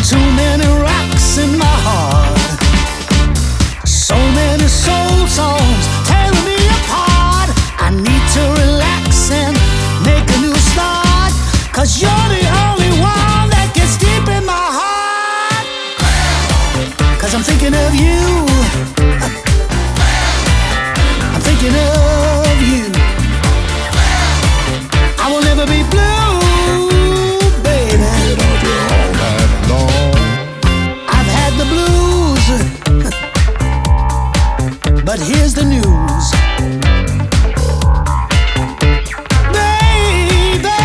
too many rocks in my heart, so many soul songs tearing me apart. I need to relax and make a new start, 'cause you're the only one that gets deep in my heart. 'Cause I'm thinking of you, I'm thinking of you. I will never be blue, baby. Get on you all night long. I've had the blues, but here's the news. Baby,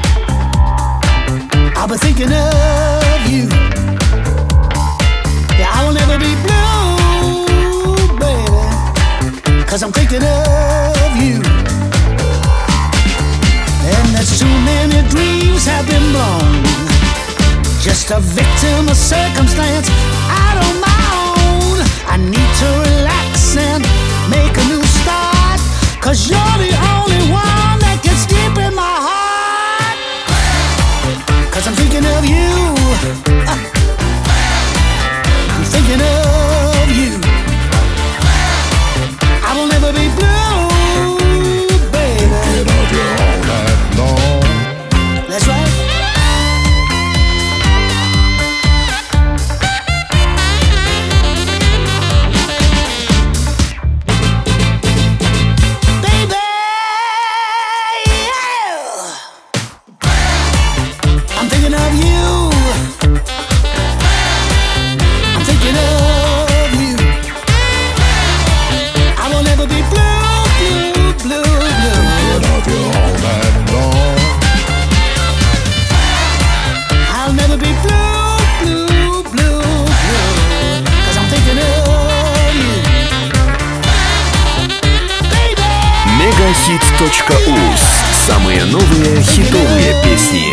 I'll be thinking of you. Yeah, I will never be blue, baby, 'cause I'm thinking of you. And there's too many dreams have been blown, just a victim of circumstance out on my own. I need to relax and make a new start, 'cause you're the only one that gets deep in my heart. 'Cause I'm thinking of you, I'm thinking of you. I will never be blue, baby. Get on you all night long. That's right. Baby, yeah. I'm thinking of you, I'm thinking of you. I will never be blue, blue, blue, blue. Get on you all night long. I'll never be blue, blue, blue, blue, 'cause I'm thinking of you, baby. Мегахит.уз. Самые новые хитовые песни.